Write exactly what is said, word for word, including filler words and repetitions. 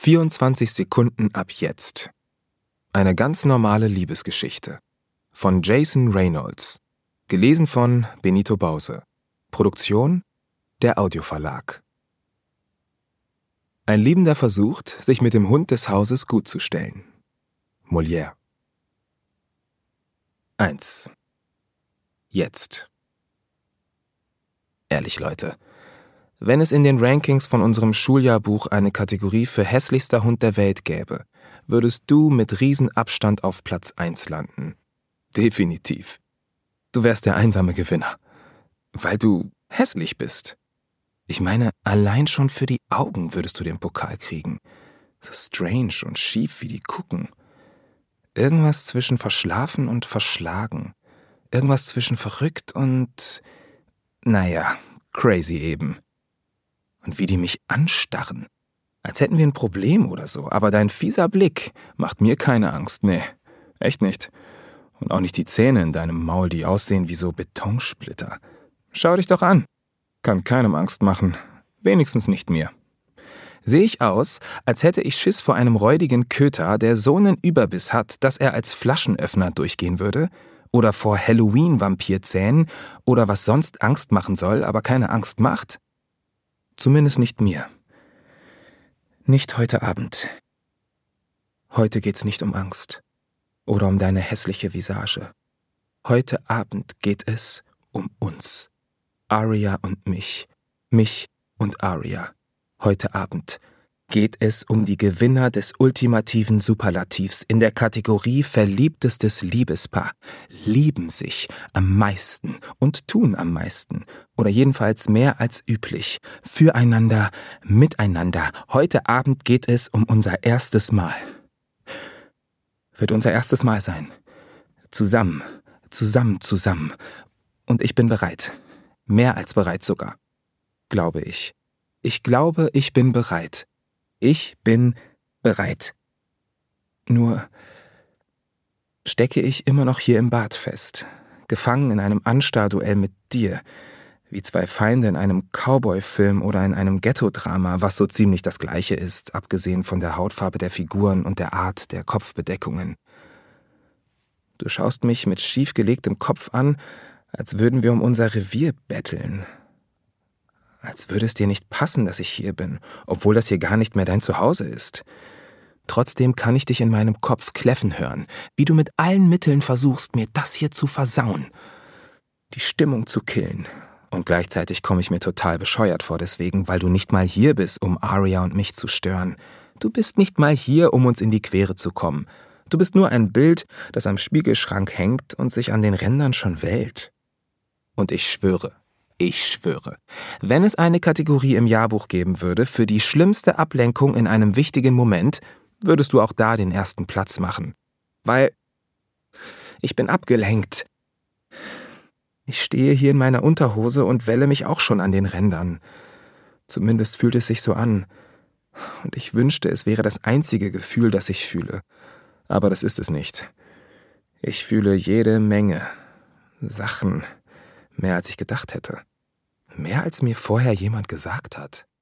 vierundzwanzig Sekunden ab jetzt. Eine ganz normale Liebesgeschichte. Von Jason Reynolds. Gelesen von Benito Bause. Produktion: der Audioverlag. Ein Liebender versucht, sich mit dem Hund des Hauses gutzustellen. Molière. eins. Jetzt. Ehrlich, Leute. Wenn es in den Rankings von unserem Schuljahrbuch eine Kategorie für hässlichster Hund der Welt gäbe, würdest du mit Riesenabstand auf Platz eins landen. Definitiv. Du wärst der einsame Gewinner. Weil du hässlich bist. Ich meine, allein schon für die Augen würdest du den Pokal kriegen. So strange und schief, wie die gucken. Irgendwas zwischen verschlafen und verschlagen. Irgendwas zwischen verrückt und, naja, crazy eben. Und wie die mich anstarren. Als hätten wir ein Problem oder so. Aber dein fieser Blick macht mir keine Angst. Nee, echt nicht. Und auch nicht die Zähne in deinem Maul, die aussehen wie so Betonsplitter. Schau dich doch an. Kann keinem Angst machen. Wenigstens nicht mir. Sehe ich aus, als hätte ich Schiss vor einem räudigen Köter, der so einen Überbiss hat, dass er als Flaschenöffner durchgehen würde? Oder vor Halloween-Vampirzähnen? Oder was sonst Angst machen soll, aber keine Angst macht? Zumindest nicht mir. Nicht heute Abend. Heute geht's nicht um Angst. Oder um deine hässliche Visage. Heute Abend geht es um uns. Aria und mich. Mich und Aria. Heute Abend geht es um die Gewinner des ultimativen Superlativs in der Kategorie verliebtestes Liebespaar. Lieben sich am meisten und tun am meisten. Oder jedenfalls mehr als üblich. Füreinander, miteinander. Heute Abend geht es um unser erstes Mal. Wird unser erstes Mal sein. Zusammen, zusammen, zusammen. Und ich bin bereit. Mehr als bereit sogar. Glaube ich. Ich glaube, ich bin bereit. Ich bin bereit. Nur stecke ich immer noch hier im Bad fest, gefangen in einem Anstarrduell mit dir, wie zwei Feinde in einem Cowboy-Film oder in einem Ghetto-Drama, was so ziemlich das Gleiche ist, abgesehen von der Hautfarbe der Figuren und der Art der Kopfbedeckungen. Du schaust mich mit schief gelegtem Kopf an, als würden wir um unser Revier betteln. Als würde es dir nicht passen, dass ich hier bin, obwohl das hier gar nicht mehr dein Zuhause ist. Trotzdem kann ich dich in meinem Kopf kläffen hören, wie du mit allen Mitteln versuchst, mir das hier zu versauen, die Stimmung zu killen. Und gleichzeitig komme ich mir total bescheuert vor deswegen, weil du nicht mal hier bist, um Aria und mich zu stören. Du bist nicht mal hier, um uns in die Quere zu kommen. Du bist nur ein Bild, das am Spiegelschrank hängt und sich an den Rändern schon wellt. Und ich schwöre, ich schwöre, wenn es eine Kategorie im Jahrbuch geben würde für die schlimmste Ablenkung in einem wichtigen Moment, würdest du auch da den ersten Platz machen. Weil ich bin abgelenkt. Ich stehe hier in meiner Unterhose und welle mich auch schon an den Rändern. Zumindest fühlt es sich so an. Und ich wünschte, es wäre das einzige Gefühl, das ich fühle. Aber das ist es nicht. Ich fühle jede Menge Sachen, mehr als ich gedacht hätte. Mehr als mir vorher jemand gesagt hat.